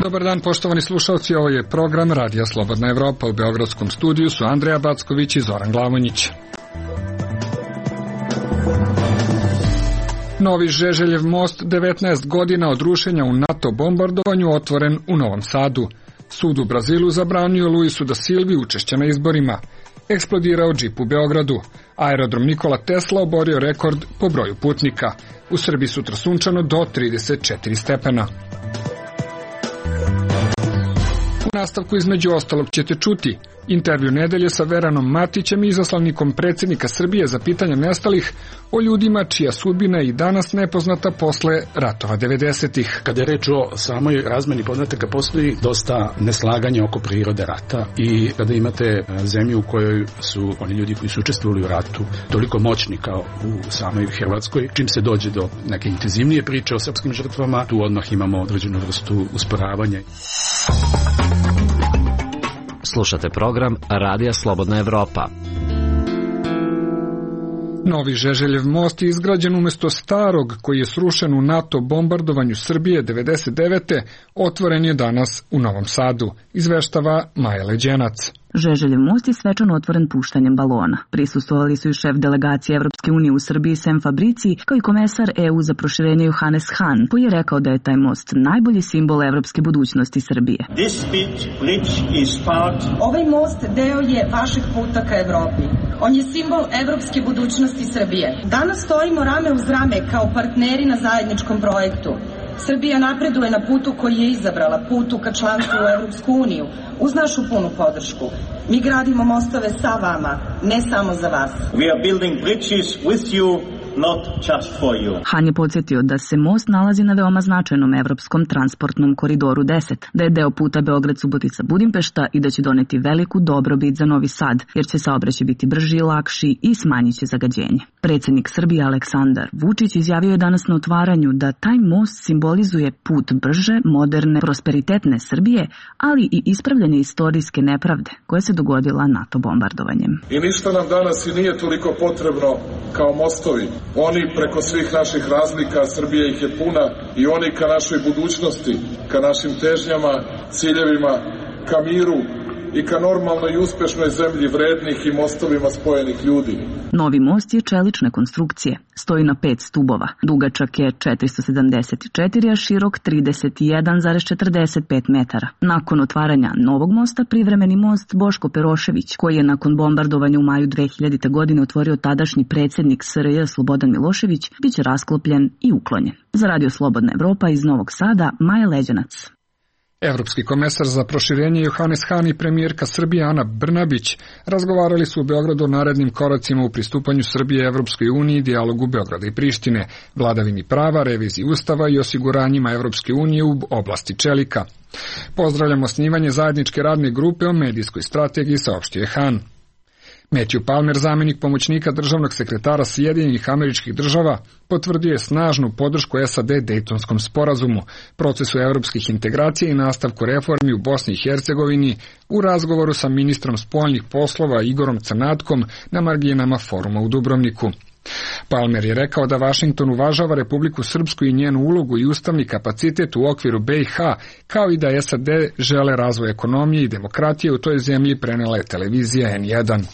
Dobar dan, poštovani slušalci, ovo je program Radija Slobodna Evropa. U beogradskom studiju su Andreja Backović i Zoran Glavonjić. Novi Žeželjev most, 19 godina od rušenja u NATO bombardovanju, otvoren u Novom Sadu. Sud u Brazilu zabranio Luisu da Silvi učešće na izborima. Eksplodirao džip u Beogradu. Aerodrom Nikola Tesla oborio rekord po broju putnika. U Srbiji sutra sunčano do 34 stepena. U nastavku između ostalog ćete čuti intervju nedelje sa Veranom Matićem i izaslanikom predsjednika Srbije za pitanja nestalih o ljudima čija sudbina je i danas nepoznata posle ratova 90-ih. Kada je reč o samoj razmeni podataka, postoji dosta neslaganja oko prirode rata i kada imate zemlju u kojoj su oni ljudi koji su učestvovali u ratu toliko moćni kao u samoj Hrvatskoj, čim se dođe do neke intenzivnije priče o srpskim žrtvama, tu odmah imamo određenu vrstu usporavanja. Slušate program Radija Slobodna Evropa. Novi Žeželjev most je izgrađen umjesto starog koji je srušen u NATO bombardovanju Srbije 99. Otvoren je danas u Novom Sadu, izveštava Maja Leđenac. Žeželjev most je svečano otvoren puštanjem balona. Prisustvovali su i šef delegacije Evropske unije u Srbiji Sem Fabrici, kao i komesar EU za proširenje Johannes Hahn, koji je rekao da je taj most najbolji simbol evropske budućnosti Srbije. Ovaj most deo je vašeg puta ka Evropi. On je simbol evropske budućnosti Srbije. Danas stojimo rame uz rame kao partneri na zajedničkom projektu. Srbija napreduje na putu koji je izabrala, putu ka članstvu u Evropsku uniju, uz našu punu podršku. Mi gradimo mostove sa vama, ne samo za vas. We are building bridges with you, not just for you. Han je podsjetio da se most nalazi na veoma značajnom evropskom transportnom koridoru 10, da je deo puta Beograd-Subotica-Budimpešta i da će doneti veliku dobrobit za Novi Sad, jer će saobraćaj biti brži, lakši i smanjit će zagađenje. Predsjednik Srbije Aleksandar Vučić izjavio je danas na otvaranju da taj most simbolizuje put brže, moderne, prosperitetne Srbije, ali i ispravljanje istorijske nepravde koja se dogodila NATO bombardovanjem. I ništa nam danas i nije toliko potrebno kao mostovi. Oni preko svih naših razlika, Srbija ih je puna, i oni ka našoj budućnosti, ka našim težnjama, ciljevima, ka miru i ka normalnoj i uspešnoj zemlji vrednih i mostovima spojenih ljudi. Novi most je čelične konstrukcije, stoji na 5 stubova, dugačak je 474, a širok 31,45 metara. Nakon otvaranja novog mosta, privremeni most Boško Perošević, koji je nakon bombardovanja u maju 2000. godine otvorio tadašnji predsjednik SRJ Slobodan Milošević, bit će rasklopljen i uklonjen. Za Radio Slobodna Evropa iz Novog Sada, Maja Leđenac. Evropski komesar za proširenje Johannes Hahn i premijerka Srbije Ana Brnabić razgovarali su u Beogradu o narednim koracima u pristupanju Srbije Evropskoj uniji, dijalogu Beograda i Prištine, vladavini prava, reviziji ustava i osiguranjima Evropske unije u oblasti čelika. Pozdravljamo osnivanje zajedničke radne grupe o medijskoj strategiji, saopštio je Hahn. Matthew Palmer, zamjenik pomoćnika državnog sekretara Sjedinjenih Američkih Država, potvrdio je snažnu podršku SAD Dejtonskom sporazumu, procesu evropskih integracija i nastavku reformi u Bosni i Hercegovini u razgovoru sa ministrom spoljnih poslova Igorom Crnatkom na marginama foruma u Dubrovniku. Palmer je rekao da Vašington uvažava Republiku Srpsku i njenu ulogu i ustavni kapacitet u okviru BiH, kao i da SAD žele razvoj ekonomije i demokratije u toj zemlji, prenela je televizija N1.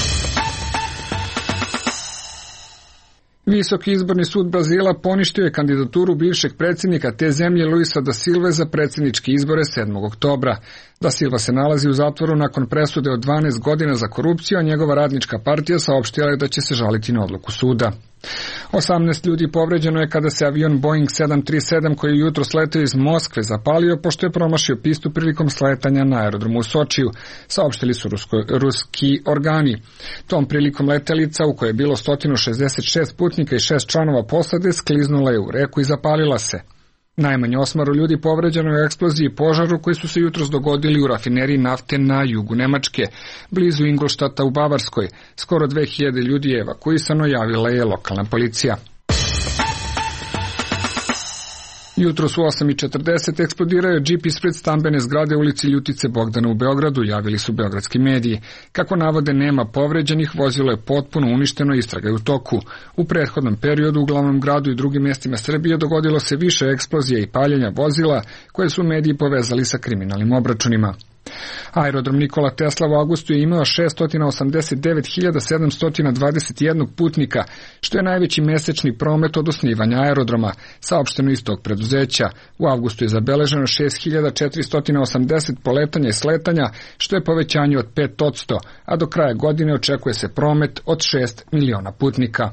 Visoki izborni sud Brazila poništio je kandidaturu bivšeg predsjednika te zemlje Luisa da Silve za predsjedničke izbore 7. oktobra. Da Silva se nalazi u zatvoru nakon presude od 12 godina za korupciju, a njegova radnička partija saopštila je da će se žaliti na odluku suda. 18 ljudi povređeno je kada se avion Boeing 737 koji je jutro sletio iz Moskve zapalio pošto je promašio pistu prilikom sletanja na aerodromu u Sočiju, saopštili su ruski organi. Tom prilikom letelica u kojoj je bilo 166 putnika i 6 članova posade skliznula je u reku i zapalila se. Najmanje 8 ljudi povređeno je u eksploziji i požaru koji su se jutros dogodili u rafineriji nafte na jugu Nemačke, blizu Ingolštata u Bavarskoj. Skoro 2000 ljudi je evakuisano, javila je lokalna policija. Jutros u 8:40 eksplodirao je džip ispred stambene zgrade ulici Ljutice Bogdana u Beogradu, javili su beogradski mediji. Kako navode, nema povređenih, vozilo je potpuno uništeno i istraga je u toku. U prethodnom periodu u glavnom gradu i drugim mjestima Srbije dogodilo se više eksplozija i paljenja vozila koje su mediji povezali sa kriminalnim obračunima. Aerodrom Nikola Tesla u avgustu je imao 689.721 putnika, što je najveći mesečni promet od osnivanja aerodroma, saopšteno iz tog preduzeća. U avgustu je zabeleženo 6.480 poletanja i sletanja, što je povećanje od 5%, a do kraja godine očekuje se promet od 6 miliona putnika.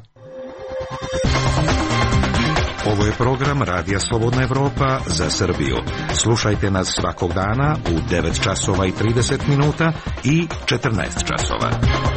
Ovo je program Radija Slobodna Evropa za Srbiju. Slušajte nas svakog dana u 9 časova i 30 minuta i 14 časova.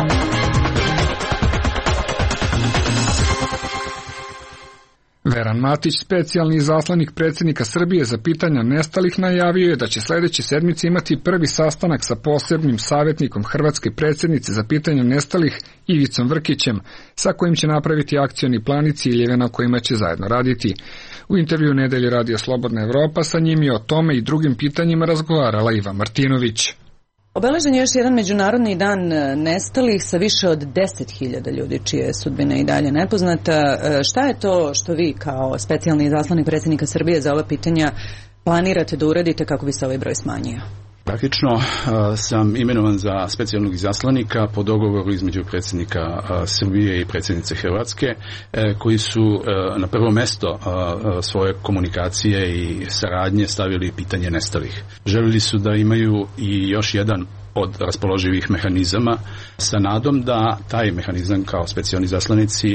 Veran Matić, specijalni izaslanik predsjednika Srbije za pitanja nestalih, najavio je da će sljedeće sedmice imati prvi sastanak sa posebnim savjetnikom hrvatske predsjednice za pitanja nestalih Ivicom Vrkićem, sa kojim će napraviti akcioni plan i ciljeve na kojima će zajedno raditi. U intervju Nedelje Radija Slobodna Evropa sa njim je o tome i drugim pitanjima razgovarala Iva Martinović. Obeležen je još jedan međunarodni dan nestalih sa više od 10.000 ljudi čija je sudbina i dalje nepoznata. Šta je to što vi kao specijalni izaslanik predsjednika Srbije za ova pitanja planirate da uradite kako bi se ovaj broj smanjio? Praktično sam imenovan za specijalnog izaslanika po dogovoru između predsjednika Srbije i predsjednice Hrvatske, koji su na prvo mjesto svoje komunikacije i saradnje stavili pitanje nestalih. Želili su da imaju i još jedan od raspoloživih mehanizama sa nadom da taj mehanizam kao specijalni izaslanici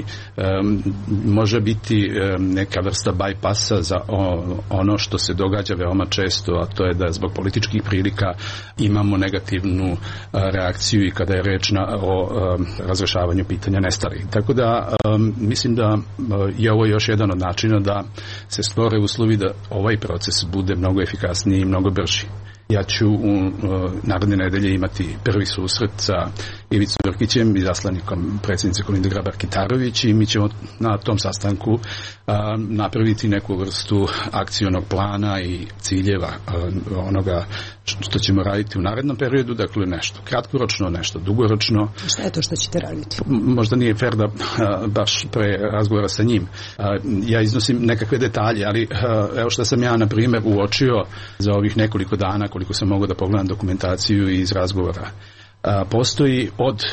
može biti neka vrsta bypassa za ono što se događa veoma često, a to je da zbog političkih prilika imamo negativnu reakciju i kada je reč o razrešavanju pitanja nestalih. Tako da mislim da je ovo još jedan od načina da se stvore uslovi da ovaj proces bude mnogo efikasniji i mnogo brži. Ja ću u naredne nedelje imati prvi susret sa Ivicom Vrkićem, izaslanikom predsjednice Kolinde Grabar-Kitarović, i mi ćemo na tom sastanku napraviti neku vrstu akcionog plana i ciljeva onoga što ćemo raditi u narednom periodu, dakle nešto kratkoročno, nešto dugoročno. Šta je to što ćete raditi? Možda nije fair da baš pre razgovora sa njim ja iznosim nekakve detalje, ali evo što sam ja na primjer uočio za ovih nekoliko dana koliko sam mogao da pogledam dokumentaciju iz razgovora. Postoji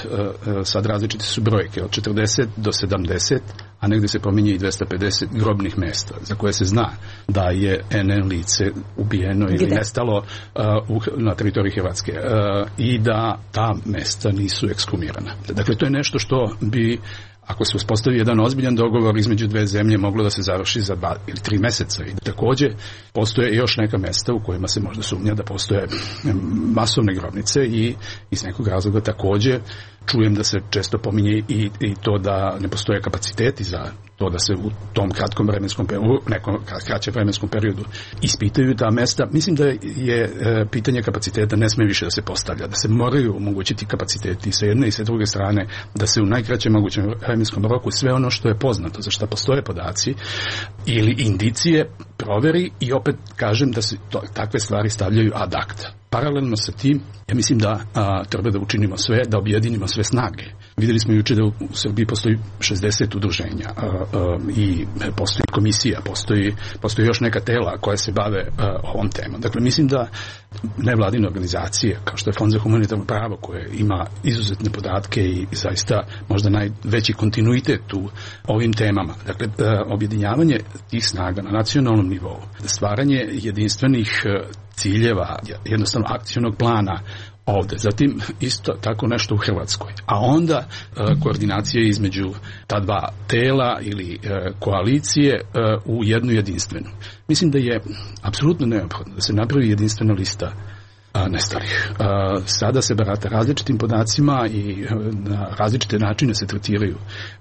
sad različite su brojke, od 40 do 70, a negdje se pominje i 250 grobnih mjesta za koje se zna da je NN lice ubijeno ili nestalo na teritoriji Hrvatske i da ta mjesta nisu ekshumirana. Dakle, to je nešto što bi, ako se uspostavi jedan ozbiljan dogovor između dve zemlje, moglo da se završi za 2 ili 3 mjeseca. I također postoje još neka mjesta u kojima se možda sumnja da postoje masovne grobnice i iz nekog razloga također čujem da se često pominje i to da ne postoje kapaciteti za to da se u tom kratkom vremenskom periodu, nekom kraćem vremenskom periodu ispitaju ta mjesta. Mislim da je pitanje kapaciteta ne smije više da se postavlja, da se moraju omogućiti kapaciteti sa jedne i sa druge strane, da se u najkraćem mogućem vremenskom roku sve ono što je poznato, za što postoje podaci ili indicije, proveri i opet kažem da se takve stvari stavljaju ad acta. Paralelno sa tim, ja mislim da treba da učinimo sve, da objedinimo sve snage. Vidjeli smo jučer da u Srbiji postoji 60 udruženja i postoji komisija, postoji još neka tela koja se bave ovom temom. Dakle, mislim da nevladine organizacije, kao što je Fond za humanitarno pravo, koje ima izuzetne podatke i zaista možda najveći kontinuitet u ovim temama. Dakle, objedinjavanje tih snaga na nacionalnom nivou, stvaranje jedinstvenih ciljeva, jednostavno akcionog plana ovdje, zatim isto tako nešto u Hrvatskoj, a onda koordinacije između ta dva tela ili koalicije u jednu jedinstvenu. Mislim da je apsolutno neophodno da se napravi jedinstvena lista nestalih. Sada se barata različitim podacima i na različite načine se tretiraju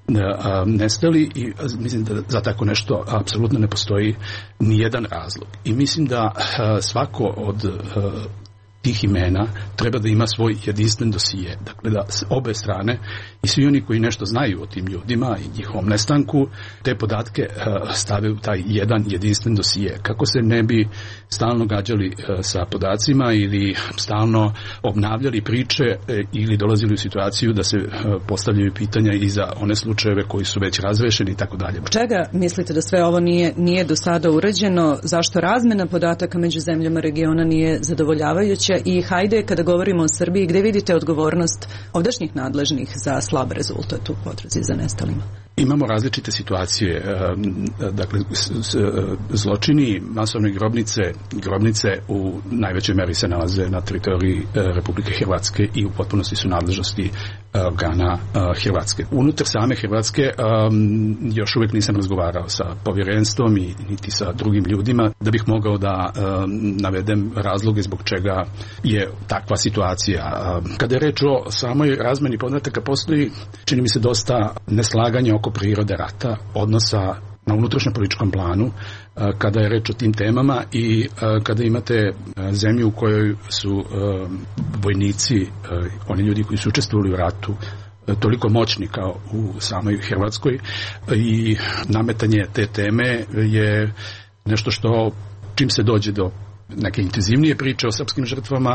nestali i mislim da za tako nešto apsolutno ne postoji nijedan razlog. I mislim da svako od tih imena treba da ima svoj jedinstven dosije. Dakle, da obe strane i svi oni koji nešto znaju o tim ljudima i njihovom nestanku, te podatke stave u taj jedan jedinstven dosije. Kako se ne bi stalno gađali sa podacima ili stalno obnavljali priče ili dolazili u situaciju da se postavljaju pitanja i za one slučajeve koji su već razrešeni i tako dalje. Čega mislite da sve ovo nije do sada urađeno? Zašto razmena podataka među zemljama regiona nije zadovoljavajuća? I hajde, kada govorimo o Srbiji, gde vidite odgovornost ovdašnjih nadležnih za slab rezultat u potrazi za nestalima? Imamo različite situacije. Dakle, zločini, masovne grobnice u najvećoj meri se nalaze na teritoriji Republike Hrvatske i u potpunosti su nadležnosti organa Hrvatske. Unutar same Hrvatske još uvijek nisam razgovarao sa povjerenstvom i niti sa drugim ljudima da bih mogao da navedem razloge zbog čega je takva situacija. Kada je reč o samoj razmeni podataka, postoji, čini mi se, dosta neslaganja oko prirode rata, odnosa na unutrašnjem političkom planu, kada je reč o tim temama i kada imate zemlju u kojoj su vojnici, oni ljudi koji su učestvovali u ratu, toliko moćni kao u samoj Hrvatskoj, i nametanje te teme je nešto što, čim se dođe do neke intenzivnije priče o srpskim žrtvama,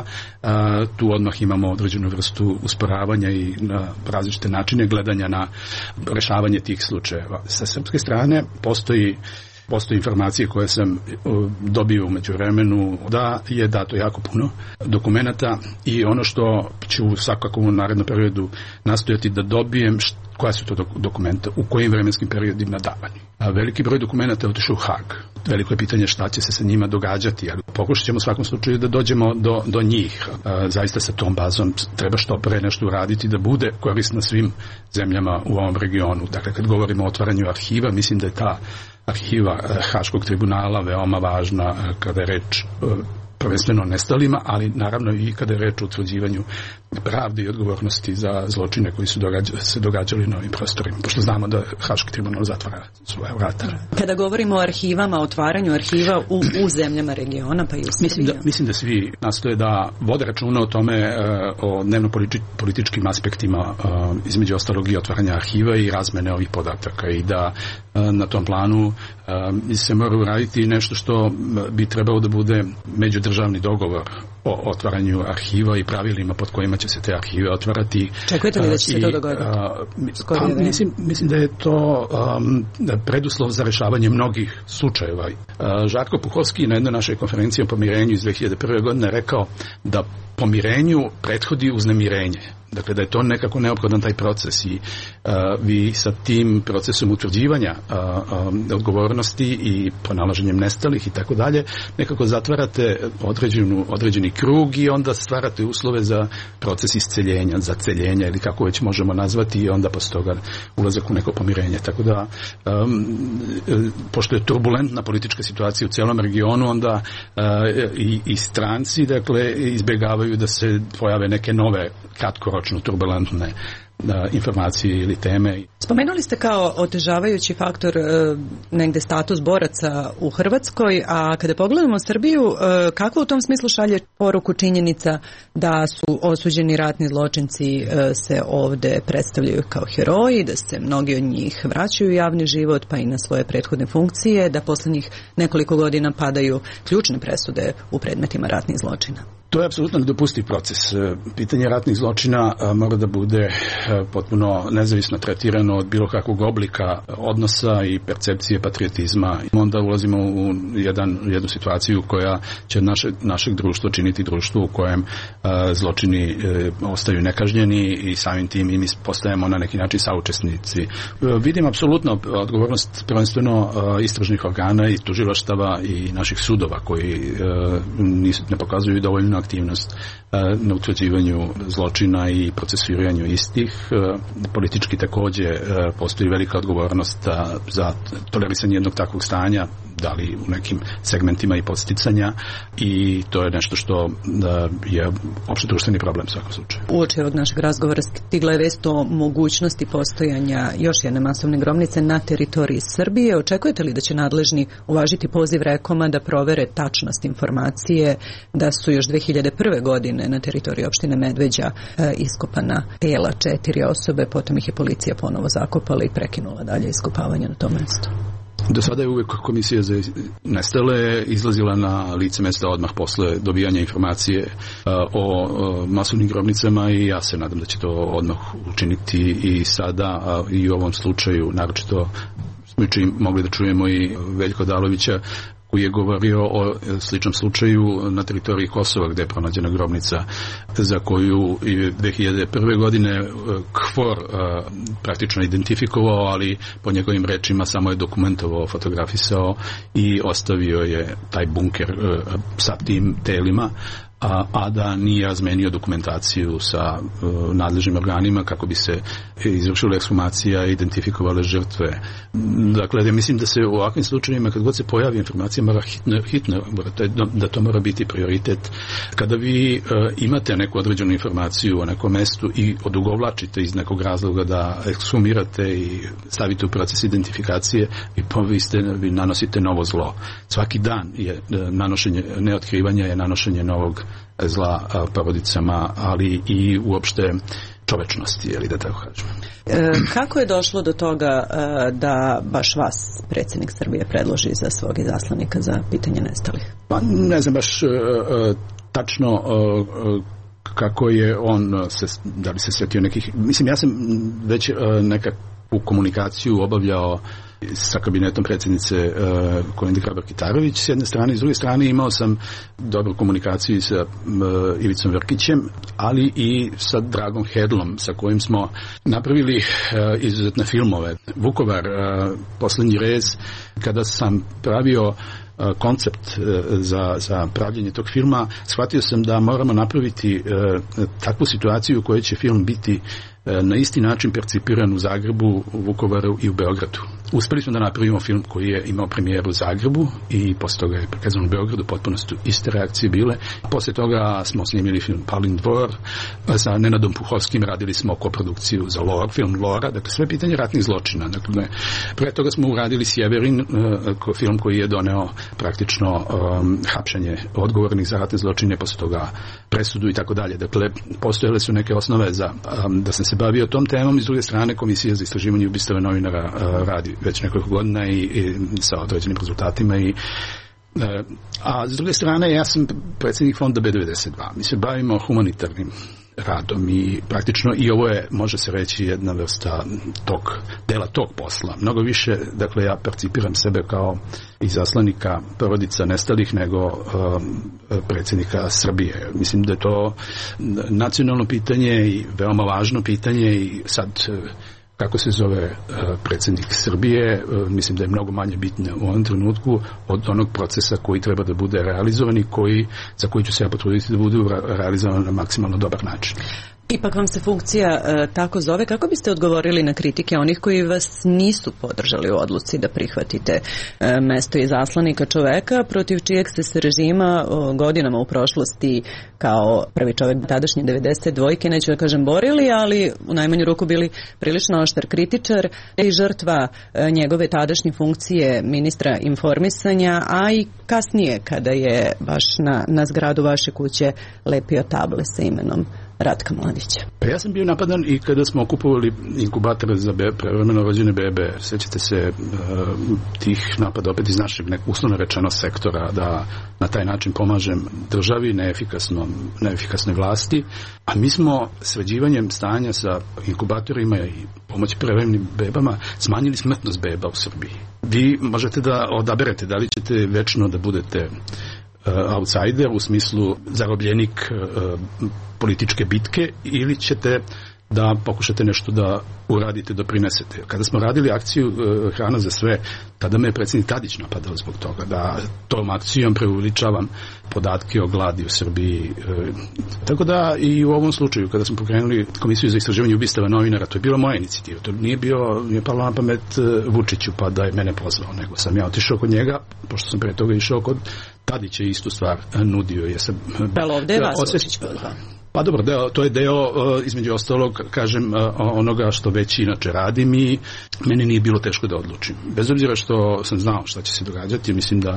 tu odmah imamo određenu vrstu usporavanja i na različite načine gledanja na rešavanje tih slučajeva. Sa srpske strane postoji informacije koje sam dobio u međuvremenu da je dato jako puno dokumenata i ono što ću svakako u narednom periodu nastojati da dobijem, koja su to dokumenta, u kojim vremenskim periodima davani. Veliki broj dokumenta je otišao u Hag. Veliko je pitanje šta će se sa njima događati, ali pokušat ćemo u svakom slučaju da dođemo do njih. Zaista sa tom bazom treba što pre nešto uraditi da bude korisna svim zemljama u ovom regionu. Dakle, kad govorimo o otvaranju arhiva, mislim da je ta arhiva Haškog tribunala veoma važna kada je reč prvenstveno nestalima, ali naravno i kada je reč o utvrđivanju pravde i odgovornosti za zločine koji su se događali na ovim prostorima, pošto znamo da Haški tribunal zatvara svoje vrata. Kada govorimo o arhivama, otvaranju arhiva u zemljama regiona, pa i u Srbiji. Mislim da svi nastoje da vode računa o tome, o dnevno-političkim aspektima, između ostalog i otvaranja arhiva i razmene ovih podataka, i da na tom planu se mora uraditi nešto što bi trebalo da bude međudržavni dogovor o otvaranju arhiva i pravilima pod kojima će se te arhive otvarati. Čekujete li da će se to dogoditi? Mislim da je to preduslov za rešavanje mnogih slučajeva. Žarko Puhovski na jednoj našoj konferenciji o pomirenju iz 2001. godine rekao da pomirenju prethodi uznemirenje. Dakle, da je to nekako neophodan taj proces i vi sa tim procesom utvrđivanja odgovornosti i pronalaženjem nestalih i tako dalje, nekako zatvarate određeni krug i onda stvarate uslove za proces isceljenja, zaceljenja ili kako već možemo nazvati, i onda posle toga ulazak u neko pomirenje. Tako da, pošto je turbulentna politička situacija u cijelom regionu, onda i stranci, dakle, izbjegavaju da se pojave neke nove kratkoročno turbulentne informacije ili teme. Spomenuli ste kao otežavajući faktor negde status boraca u Hrvatskoj, a kada pogledamo Srbiju, kako u tom smislu šalje poruku činjenica da su osuđeni ratni zločinci se ovde predstavljaju kao heroji, da se mnogi od njih vraćaju u javni život pa i na svoje prethodne funkcije, da poslednjih nekoliko godina padaju ključne presude u predmetima ratnih zločina? To je apsolutno nedopustiv proces. Pitanje ratnih zločina mora da bude potpuno nezavisno tretirano od bilo kakvog oblika odnosa i percepcije patriotizma. Onda ulazimo u jednu situaciju koja će našeg društva činiti društvo u kojem zločini ostaju nekažnjeni i samim tim i mi postajemo na neki način saučesnici. Vidim apsolutno odgovornost prvenstveno istražnih organa i tužilaštava i naših sudova koji ne pokazuju dovoljno aktivnost na utvrđivanju zločina i procesuiranju istih. Politički takođe postoji velika odgovornost za tolerisanje jednog takvog stanja, da li u nekim segmentima i podsticanja, i to je nešto što je opšte društveni problem u svakom slučaju. Uoči ovog našeg razgovora stigla je vest o mogućnosti postojanja još jedne masovne grobnice na teritoriji Srbije. Očekujete li da će nadležni uvažiti poziv Rekoma da provere tačnost informacije da su još 2001. godine na teritoriji opštine Medveđa iskopana tela 4 osobe, potom ih je policija ponovo zakopala i prekinula dalje iskopavanje na tom mestu. Do sada je uvijek komisija za nestale izlazila na lice mesta odmah posle dobijanja informacije o masovnim grobnicama i ja se nadam da će to odmah učiniti i sada i u ovom slučaju, naročito smo mogli da čujemo i Veljko Odalovića koji je govorio o sličnom slučaju na teritoriji Kosova gdje je pronađena grobnica za koju je 2001. godine KFOR praktično identifikovao, ali po njegovim rečima samo je dokumentovao, fotografisao i ostavio je taj bunker sa tim telima, a da nije razmenio dokumentaciju sa nadležnim organima kako bi se izvršila ekshumacija i identifikovale žrtve. Dakle, ja mislim da se u ovakvim slučajevima kad god se pojavi informacija mora hitno da to mora biti prioritet. Kada vi imate neku određenu informaciju o nekom mestu i odugovlačite iz nekog razloga da ekshumirate i stavite u proces identifikacije, vi nanosite novo zlo. Svaki dan je nanošenje, neotkrivanje je nanošenje novog zla porodicama, ali i uopšte čovečnosti, ili da tako kažem. Kako je došlo do toga da baš vas predsjednik Srbije predloži za svog izaslanika za pitanje nestalih? Pa ne znam baš tačno kako je on, da li se sjetio nekih, mislim ja sam već nekakvu komunikaciju obavljao sa kabinetom predsjednice Kolinde Grabar-Kitarović s jedne strane, i s druge strane imao sam dobru komunikaciju sa Ivicom Vrkićem, ali i sa Dragom Hedlom sa kojim smo napravili izuzetne filmove. Vukovar, Poslednji rez, kada sam pravio koncept za pravljenje tog filma, shvatio sam da moramo napraviti takvu situaciju u kojoj će film biti na isti način percipiran u Zagrebu, u Vukovaru i u Beogradu. Uspeli smo da napravimo film koji je imao premijeru u Zagrebu i posle toga je prikazan u Beogradu, potpuno su iste reakcije bile. Posle toga smo snimili film Palin dvor, sa Nenadom Puhovskim radili smo koprodukciju za film Lora, dakle sve pitanje ratnih zločina. Dakle, pre toga smo uradili Sjeverin, film koji je doneo praktično hapšanje odgovornih za ratne zločine, posle toga presudu i tako dalje. Dakle, postojale su neke osnove za da sam se bavio tom temom, i s druge strane Komisija za istraživanje ubistava novinara radi već nekoliko godina i sa određenim rezultatima a s druge strane ja sam predsjednik fonda B92. Mi se bavimo humanitarnim radom i praktično i ovo je, može se reći, jedna vrsta dela tog posla. Mnogo više, dakle, ja percipiram sebe kao izaslanika porodica nestalih nego predsjednika Srbije. Mislim da je to nacionalno pitanje i veoma važno pitanje i sad kako se zove predsjednik Srbije, mislim da je mnogo manje bitno u ovom trenutku od onog procesa koji treba da bude realizovan i za koji ću se ja potruditi da bude realizovan na maksimalno dobar način. Ipak vam se funkcija tako zove. Kako biste odgovorili na kritike onih koji vas nisu podržali u odluci da prihvatite mesto izaslanika, čoveka protiv čijeg ste se režima godinama u prošlosti kao prvi čovek tadašnje 92, neću da kažem borili, ali u najmanju ruku bili prilično oštar kritičar i žrtva njegove tadašnje funkcije ministra informisanja, a i kasnije kada je baš na zgradu vaše kuće lepio table sa imenom Ratka Mladića. Pa ja sam bio napadan i kada smo kupovali inkubatore za prevremeno rođene bebe. Sjećate se tih napada opet iz našeg uslovno rečeno sektora, da na taj način pomažem državi, neefikasnoj vlasti, a mi smo sređivanjem stanja sa inkubatorima i pomoći prevremenim bebama smanjili smrtnost beba u Srbiji. Vi možete da odaberete da li ćete večno da budete outsider u smislu zarobljenik političke bitke ili ćete da pokušate nešto da uradite, doprinesete. Kada smo radili akciju Hrana za sve, tada me je predsjednik Tadić napadao zbog toga, da tom akcijom preuveličavam podatke o gladi u Srbiji. Tako da i u ovom slučaju, kada smo pokrenuli Komisiju za istraživanje ubistava novinara, to je bila moja inicijativa. To nije palo na pamet Vučiću pa da je mene pozvao, nego sam ja otišao kod njega, pošto sam pre toga išao kod Tadića i istu stvar nudio. Ali ovdje je vas Vučić pozvao. Pa dobro, to je deo, između ostalog, kažem, onoga što već inače radim i meni nije bilo teško da odlučim. Bez obzira što sam znao šta će se događati, mislim da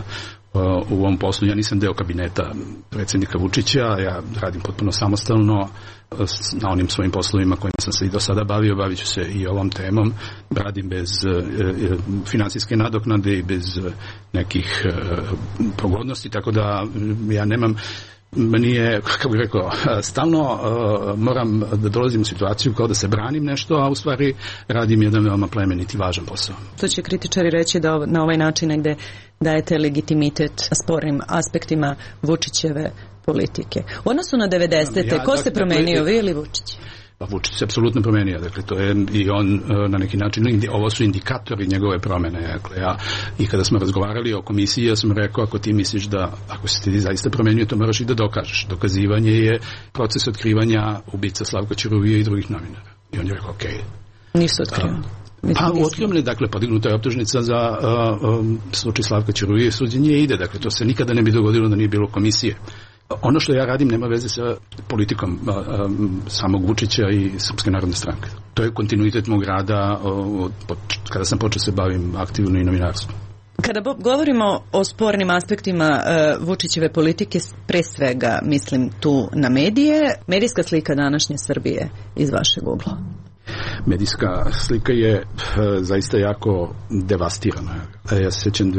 u ovom poslu. Ja nisam deo kabineta predsjednika Vučića, ja radim potpuno samostalno na onim svojim poslovima kojima sam se i do sada bavit ću se i ovom temom. Radim bez finansijske nadoknade i bez nekih pogodnosti, tako da ja nemam, nije, kako bih rekao, stalno moram da dolazim u situaciju kao da se branim nešto, a u stvari radim jedan veoma plemenit i važan posao. To će kritičari reći da na ovaj način negde dajete legitimitet spornim aspektima Vučićeve politike. U odnosu na 90. Ko se promenio, vi ili Vučić? Pa Vučić se apsolutno promenio, dakle to je i on na neki način, ovo su indikatori njegove promene, dakle i kada smo razgovarali o komisiji, ja sam rekao, ako ti misliš da, ako si ti zaista promenio, to moraš i da dokažeš. Dokazivanje je proces otkrivanja ubica Slavka Ćuruvije i drugih novinara. I on je rekao, okej. Nisu otkrivani. Otkrivali, dakle, podignuta je optužnica za slučaj Slavka Ćuruvije, suđenje ide, dakle, to se nikada ne bi dogodilo da nije bilo komisije. Ono što ja radim nema veze sa politikom samog Vučića i Srpske narodne stranke. To je kontinuitet mog rada kada sam počeo se bavim aktivno i novinarstvom. Kada govorimo o spornim aspektima Vučićeve politike, pre svega mislim tu na medije, medijska slika današnje Srbije iz vašeg ugla. Medijska slika je zaista jako devastirana. Ja se sjećam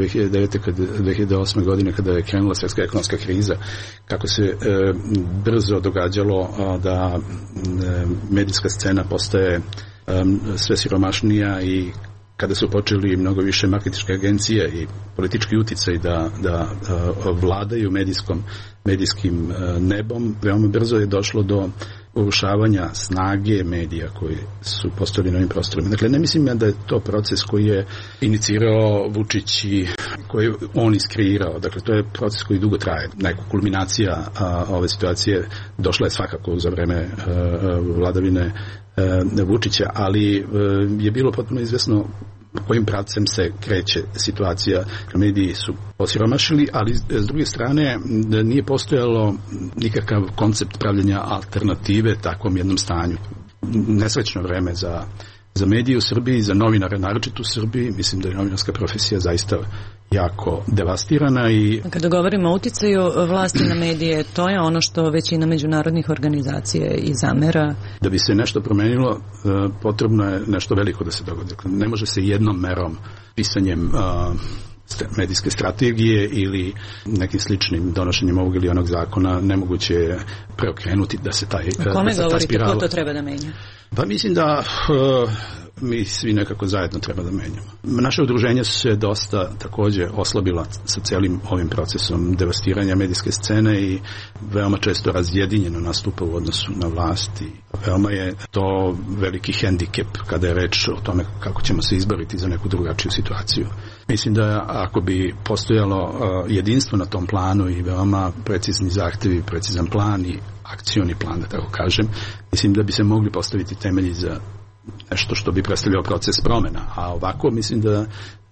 2008. godine kada je krenula svjetska ekonomska kriza, kako se brzo događalo da medijska scena postaje sve siromašnija i kada su počeli mnogo više marketinške agencije i politički uticaj da vladaju medijskim nebom, veoma brzo je došlo do urušavanja snage medija koji su postojali na ovim prostorima. Dakle, ne mislim ja da je to proces koji je inicirao Vučić i koji je on iskreirao. Dakle, to je proces koji dugo traje. Neka kulminacija ove situacije došla je svakako za vreme vladavine Vučića, ali je bilo potpuno izvesno kojim pravcem se kreće situacija. Mediji su osiromašili, ali s druge strane nije postojalo nikakav koncept pravljenja alternative takvom jednom stanju. Nesrećno vreme za medije u Srbiji, za novinare naročito u Srbiji. Mislim da je novinarska profesija zaista jako devastirana. Kada govorimo o uticaju vlasti na medije, to je ono što većina međunarodnih organizacija i zamera. Da bi se nešto promenilo, potrebno je nešto veliko da se dogodi. Ne može se jednom merom, pisanjem medijske strategije ili nekim sličnim donošenjem ovog ili onog zakona nemoguće je preokrenuti da se taj spirala. Kome govorite, ko to treba da menja? Pa mislim da mi svi nekako zajedno treba da menjamo. Naše udruženje se dosta takođe oslabila sa celim ovim procesom devastiranja medijske scene i veoma često razjedinjeno nastupa u odnosu na vlast i veoma je to veliki hendikep kada je reč o tome kako ćemo se izboriti za neku drugačiju situaciju. Mislim da ako bi postojalo jedinstvo na tom planu i veoma precizni zahtevi, precizan plan i akcioni plan, da tako kažem, mislim da bi se mogli postaviti temelji za nešto što bi predstavljao proces promjena. A ovako mislim da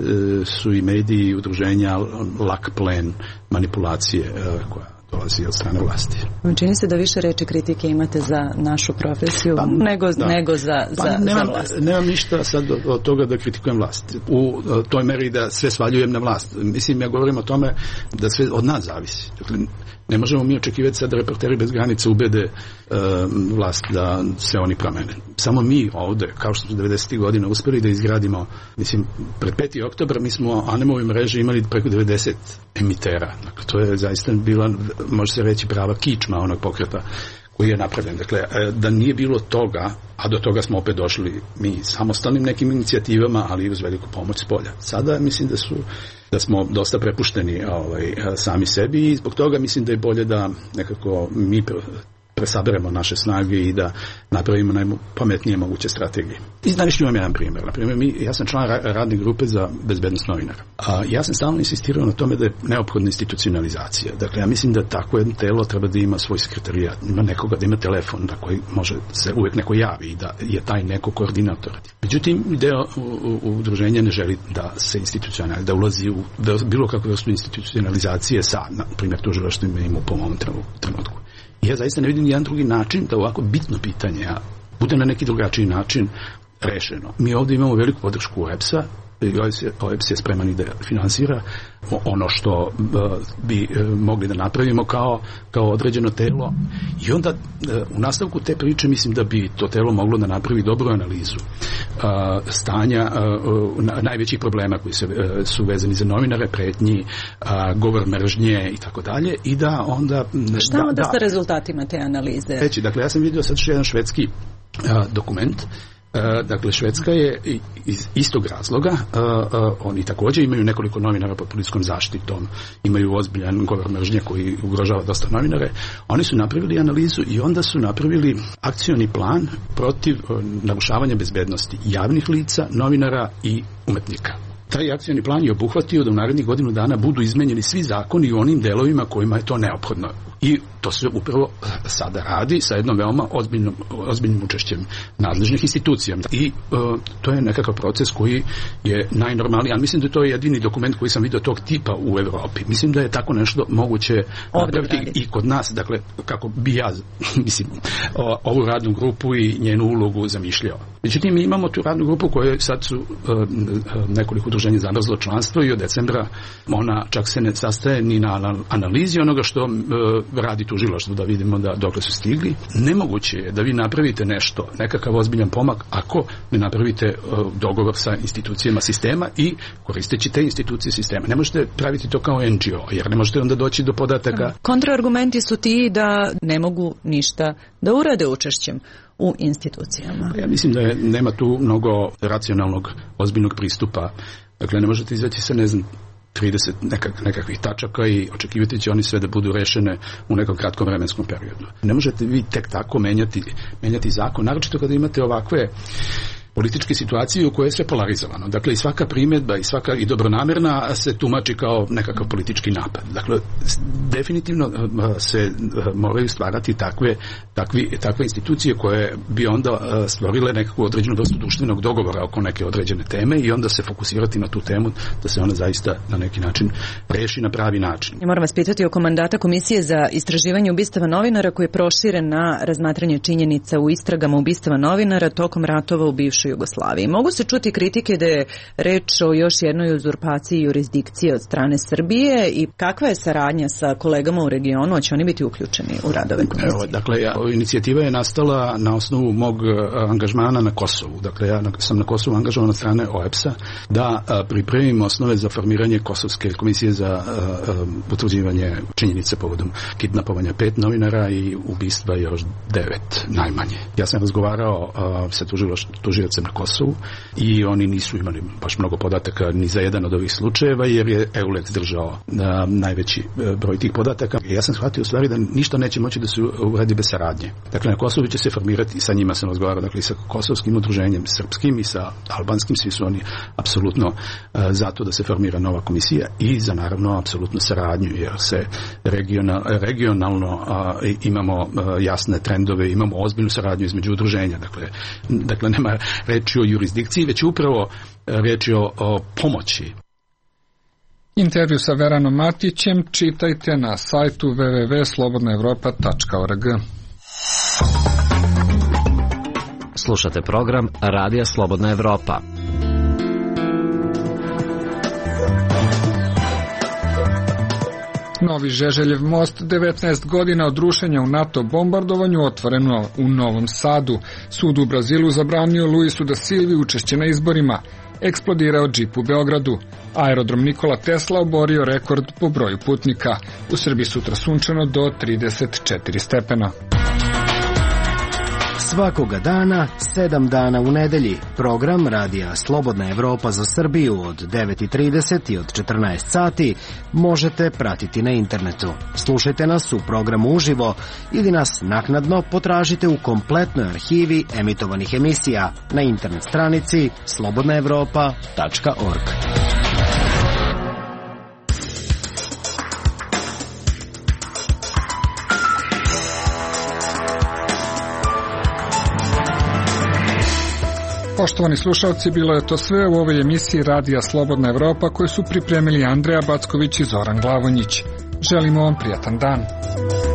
su i mediji i udruženja lak plen manipulacije koja dolazi od strane vlasti. Čini se da više reči kritike imate za našu profesiju nego za vlast. Nemam ništa sad od toga da kritikujem vlast. U toj meri da sve svaljujem na vlast. Mislim, ja govorim o tome da sve od nas zavisi. Dakle, ne možemo mi očekivati sad da Reporteri bez granica ubede vlast da se oni promene. Samo mi ovde, kao što smo 90. godina uspeli da izgradimo, mislim, pred 5. oktobar mi smo Anemove mreže imali preko 90 emitera. Dakle, to je zaista bila, može se reći, prava kičma onog pokreta koji je napravljen. Dakle, da nije bilo toga, a do toga smo opet došli mi samostalnim nekim inicijativama, ali i uz veliku pomoć s polja. Sada mislim da smo dosta prepušteni sami sebi i zbog toga mislim da je bolje da nekako mi presaberemo naše snage i da napravimo najpametnije moguće strategije. I navešću vam jedan primjer. Naprimjer, ja sam član radne grupe za bezbednost novinara. Ja sam stalno insistirao na tome da je neophodna institucionalizacija. Dakle, ja mislim da tako jedno telo treba da ima svoj sekretarijat, ima nekoga, da ima telefon na koji može se uvek neko javi i da je taj neko koordinator. Međutim, deo udruženja ne želi da se institucionalizuje, da ulazi u bilo kakvu vrstu institucionalizacije sa, na primjer, tužilaštvom i MUP-om u ovom trenutku. Ja zaista ne vidim jedan drugi način da ovako bitno pitanje bude na neki drugačiji način rešeno. Mi ovdje imamo veliku podršku EPS-a OEBS je spreman i da finansira ono što bi mogli da napravimo kao određeno telo. I onda u nastavku te priče mislim da bi to telo moglo da napravi dobru analizu stanja najvećih problema koji su vezani za novinare, pretnji, govor mržnje i tako dalje, i da onda... Šta onda sa rezultatima te analize? Reći, dakle, ja sam vidio sad jedan švedski dokument. Dakle, Švedska je iz istog razloga, oni također imaju nekoliko novinara pod policijskom zaštitom, imaju ozbiljan govor mržnje koji ugrožava dosta novinare. Oni su napravili analizu i onda su napravili akcioni plan protiv narušavanja bezbednosti javnih lica, novinara i umetnika. Taj akcioni plan je obuhvatio da u narednih godinu dana budu izmenjeni svi zakoni u onim delovima kojima je to neophodno. I to se upravo sada radi sa jednom veoma ozbiljnim učešćem nadležnih institucija. I to je nekakav proces koji je najnormalniji, ali mislim da je to jedini dokument koji sam vidio tog tipa u Evropi. Mislim da je tako nešto moguće napraviti i kod nas, dakle, kako bi ja, mislim, ovu radnu grupu i njenu ulogu zamišljao. Međutim, mi imamo tu radnu grupu koja sad su nekoliko udruženja zamrzlo članstvo i od decembra ona čak se ne sastaje ni na analizi onoga što radi tužilaštvo, da vidimo da dokle su stigli. Nemoguće je da vi napravite nešto, nekakav ozbiljan pomak, ako ne napravite dogovor sa institucijama sistema i koristeći te institucije sistema. Ne možete praviti to kao NGO, jer ne možete onda doći do podataka. Kontraargumenti su ti da ne mogu ništa da urade učešćem u institucijama. Ja mislim da nema tu mnogo racionalnog, ozbiljnog pristupa. Dakle, ne možete izaći sa, 30 nekakvih tačaka i očekivati će oni sve da budu rešene u nekom kratkom vremenskom periodu. Ne možete vi tek tako menjati zakon, naročito kada imate ovakve političke situacije u kojoj je sve polarizovano. Dakle, i svaka primjedba i dobronamerna se tumači kao nekakav politički napad. Dakle, definitivno se moraju stvarati takve institucije koje bi onda stvorile nekakvu određenu vrstu društvenog dogovora oko neke određene teme i onda se fokusirati na tu temu da se ona zaista na neki način reši na pravi način. Ja moram vas pitati oko mandata Komisije za istraživanje ubistava novinara koji je proširen na razmatranje činjenica u istragama ubistava novinara tokom ratova u bivšoj Jugoslaviji. Mogu se čuti kritike da je reč o još jednoj uzurpaciji jurisdikcije od strane Srbije i kakva je saradnja sa kolegama u regionu, a će oni biti uključeni u radove komisije? Dakle, inicijativa je nastala na osnovu mog angažmana na Kosovu. Dakle, ja sam na Kosovu angažovan od strane OEBS-a da pripremim osnove za formiranje Kosovske komisije za utvrđivanje činjenice povodom kidnapovanja 5 novinara i ubistva još 9 najmanje. Ja sam razgovarao sa tužiocem na Kosovu i oni nisu imali baš mnogo podataka ni za jedan od ovih slučajeva, jer je EULEX držao najveći broj tih podataka. Ja sam shvatio u stvari da ništa neće moći da se uradi bez saradnje. Dakle, na Kosovu će se formirati, sa njima sam razgovarao, dakle, i sa kosovskim udruženjem srpskim i sa albanskim, svi su oni apsolutno zato da se formira nova komisija i za naravno apsolutnu saradnju, jer se regionalno imamo jasne trendove, imamo ozbiljnu saradnju između udruženja. Dakle, nema reči o jurisdikciji, već upravo reči o pomoći. Intervju sa Veranom Matićem čitajte na sajtu www.slobodnaevropa.org. Slušate program Radija Slobodna Evropa. Novi Žeželjev most, 19 godina od rušenja u NATO bombardovanju, otvoreno u Novom Sadu. Sud u Brazilu zabranio Luisu da Silvi učešće na izborima. Eksplodirao džip u Beogradu. Aerodrom Nikola Tesla oborio rekord po broju putnika. U Srbiji sutra sunčano do 34 stepena. Svakoga dana, 7 dana u nedelji. Program Radija Slobodna Evropa za Srbiju od 9:30 i od 14 sati možete pratiti na internetu. Slušajte nas u programu uživo ili nas naknadno potražite u kompletnoj arhivi emitovanih emisija na internet stranici slobodnaevropa.org. Poštovani slušalci, bilo je to sve u ovoj emisiji Radija Slobodna Evropa koju su pripremili Andreja Backović i Zoran Glavonjić. Želimo vam prijatan dan.